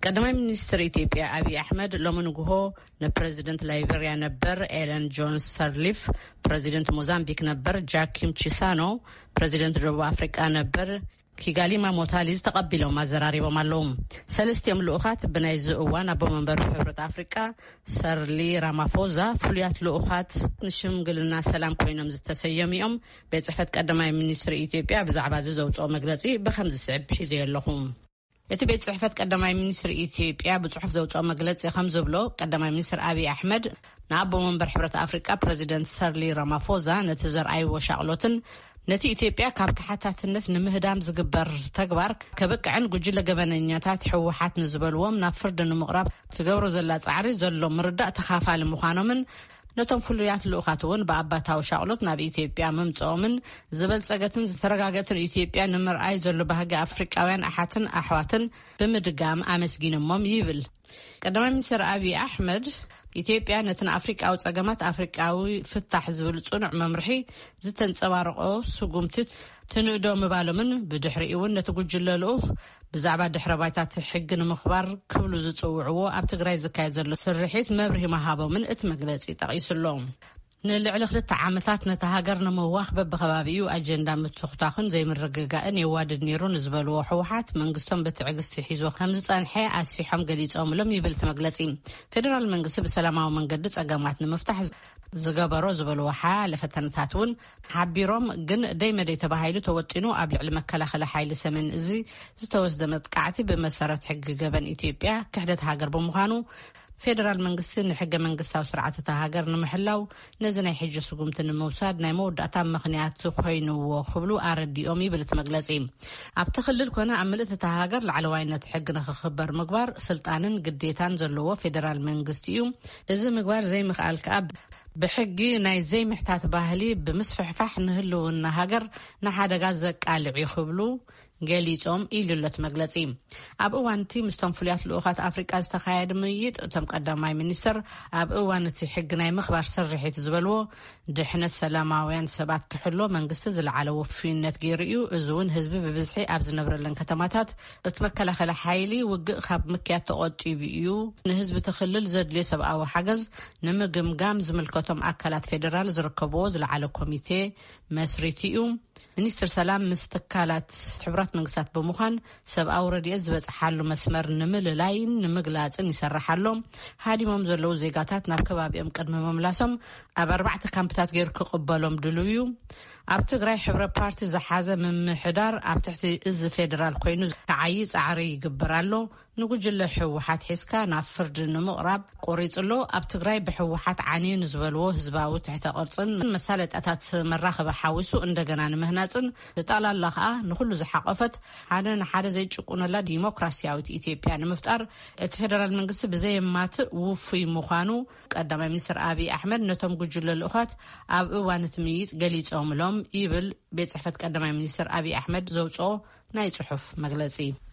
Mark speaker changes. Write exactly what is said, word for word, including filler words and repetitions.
Speaker 1: ቀዳማይ ሚኒስትር ኢትዮጵያ አብይ አህመድ ለምንጉሆ ለፕሬዚደንት ላይቤሪያ ነበር ኤለን ጆንስ ሰርሊፍ፣ ፕሬዚደንት ሞዛምቢክ ነበር ጃኪም ቺሳኖ፣ ፕሬዚደንት ደቡብ አፍሪካ ነበር ኪጋሊማ ሞታሊዝ ተቀቢሎም አዘራሪቦም አለውም። ሰለስቲዮም ልኡኻት ብናይ ዝእዋን አቦ መንበሩ ሕብረት አፍሪካ ሰርሊ ራማፎዛ ፍሉያት ልኡኻት ንሽምግልና ሰላም ኮይኖም ዝተሰየሚኦም ቤት ጽሕፈት ቀዳማይ ሚኒስትር ኢትዮጵያ ብዛዕባ ዘውጽኦ መግለጺ ብኸምዚ ስዕብ ሒዘ የለኹም። እቲ ቤት ጽሕፈት ቀዳማይ ሚኒስትር ኢትዮጵያ ብጽሑፍ ዘውጽኦ መግለጺ ከም ዝብሎ ቀዳማይ ሚኒስትር አብይ አህመድ ንአቦ መንበር ሕብረት አፍሪካ ፕሬዚደንት ሰርሊ ራማፎዛ ነቲ ዘርአይ ወሻቅሎትን ነቲ ኢትዮጵያ ካብ ተሓታትነት ንምህዳም ዝግበር ተግባር ከበቅዕን ጉጅለ ገበነኛታት ሕወሓት ንዝበልዎም ናብ ፍርዲ ንምቕራብ ትገብሮ ዘላ ጻዕሪ ዘሎ ምርዳእ ተኻፋሊ ምዃኖምን ነቶም ፍሉያት ልኡኻት እውን ብኣባታዊ ሻቅሎት ናብ ኢትዮጵያ ምምጽኦምን ዝበልጸገትን ዝተረጋገትን ኢትዮጵያ ንምርኣይ ዘሎ ባህጊ ኣፍሪቃውያን ኣሓትን ኣሕዋትን ብምድጋም ኣመስጊኖሞም ይብል። ቀዳማይ ሚኒስትር አብይ አህመድ ኢትዮጵያ ነትን አፍሪቃዊ ጸገማት አፍሪቃዊ ፍታሕ ዝብል ጽኑዕ መምርሒ ዝተንጸባረቆ ስጉምቲት ትንእዶ ምባሎምን ብድሕሪኡ እውን ነቲ ጉጅለ ልኡኽ ብዛዕባ ድሕረ ባይታት ሕጊ ንምኽባር ክብሉ ዝጽውዕዎ ኣብ ትግራይ ዝካየድ ዘሎ ስርሒት መብርሂ መሃቦምን እቲ መግለጺ ጠቒሱሎም። ንልዕሊ ክልተ ዓመታት ነቲ ሃገር ንምዋኽ በብኸባቢኡ ኣጀንዳ ምትኽታኽን ዘይምርግጋእን የዋድድ ነይሩ ንዝበልዎ ሕወሓት መንግስቶም ብትዕግስቲ ሒዞ ከም ዝጸንሐ ኣስፊሖም ገሊጾምሎም ይብል እቲ መግለጺ። ፌደራል መንግስቲ ብሰላማዊ መንገዲ ጸገማት ንምፍታሕ ዝገበሮ ዝበልዎ ሓያለ ፈተነታት እውን ሓቢሮም ግን ደይ መደይ ተባሂሉ ተወጢኑ ኣብ ልዕሊ መከላኸሊ ሓይሊ ሰሜን እዚ ዝተወስደ መጥቃዕቲ ብመሰረት ሕጊ ገበን ኢትዮጵያ ክሕደት ሃገር ብምዃኑ ፌደራል መንግስቲ ንሕገ መንግስታዊ ስርዓት እታ ሃገር ንምሕላው ነዚ ናይ ሕጂ ስጉምቲ ንምውሳድ ናይ መወዳእታ ምኽንያት ኮይኑዎ ክብሉ ኣረዲኦም ይብል እቲ መግለጺ። ኣብቲ ክልል ኮነ ኣብ ምልእቲ እታ ሃገር ላዕለዋይነት ሕጊ ንኽኽበር ምግባር ስልጣንን ግዴታን ዘለዎ ፌደራል መንግስቲ እዩ። እዚ ምግባር ዘይምኽኣል ከዓ ብሕጊ ናይ ዘይምሕታት ባህሊ ብምስፍሕፋሕ ንህልውና ሃገር ንሓደጋ ዘቃልዕ ይኽብሉ ገሊጾም ኢሉለት መግለጺ። ኣብ እዋንቲ ምስቶም ፍሉያት ልኡኻት አፍሪቃ ዝተኻየደ ምይይጥ እቶም ቀዳማይ ሚኒስትር ኣብ እዋን እቲ ሕጊ ናይ ምኽባር ስርሒት ዝበልዎ ድሕነት ሰላማውያን ሰባት ክሕሎ መንግስቲ ዝለዓለ ወፍይነት ገይሩ እዩ። እዚ እውን ህዝቢ ብብዝሒ ኣብ ዝነብረለን ከተማታት እቲ መከላኸሊ ሓይሊ ውግእ ካብ ምክያድ ተቆጢቡ እዩ። ንህዝቢ ትኽልል ዘድልዮ ሰብኣዊ ሓገዝ ንምግምጋም ዝምልከቶም ኣካላት ፌደራል ዝርከብዎ ዝለዓለ ኮሚቴ መስሪት እዩ። ሚኒስትር ሰላም ምስ ትካላት ሕቡራት መንግስታት ብምዃን ሰብኣዊ ረድኤት ዝበጽሓሉ መስመር ንምልላይን ንምግላጽን ይሰርሓሎም። ሃዲሞም ዘለዉ ዜጋታት ናብ ከባቢኦም ቅድሚ መምላሶም ኣብ ኣርባዕተ ካምፕታት ገይሩ ክቕበሎም ድልው እዩ። ኣብ ትግራይ ሕብረት ፓርቲ ዝሓዘ ምምሕዳር ኣብ ትሕቲ እዚ ፌደራል ኮይኑ ከዓይ ጻዕሪ ይግበር ኣሎ። ንጉጅለ ሕወሓት ሒዝካ ናብ ፍርዲ ንምቕራብ ቆሪጽሎ ኣብ ትግራይ ብሕወሓት ዓንዩ ንዝበልዎ ህዝባዊ ትሕተ ቅርጽን መሳለጣታት መራኸቢ ሓዊሱ እንደገና ንምህናጽን ዝጠቕላላ ከዓ ንኩሉ ዝሓቆፈት ሓደ ንሓደ ዘይጭቁነላ ዲሞክራሲያዊት ኢትዮጵያ ንምፍጣር እቲ ፌደራል መንግስቲ ብዘየማትእ ውፉይ ምዃኑ ቀዳማይ ሚኒስትር አብይ አህመድ ነቶም ጉጅለ ልኡኻት ኣብ እዋን እቲ ምይይጥ ገሊጾምሎም ይብል ቤት ጽሕፈት ቀዳማይ ሚኒስትር አብይ አህመድ ዘውጽኦ ናይ ጽሑፍ መግለጺ።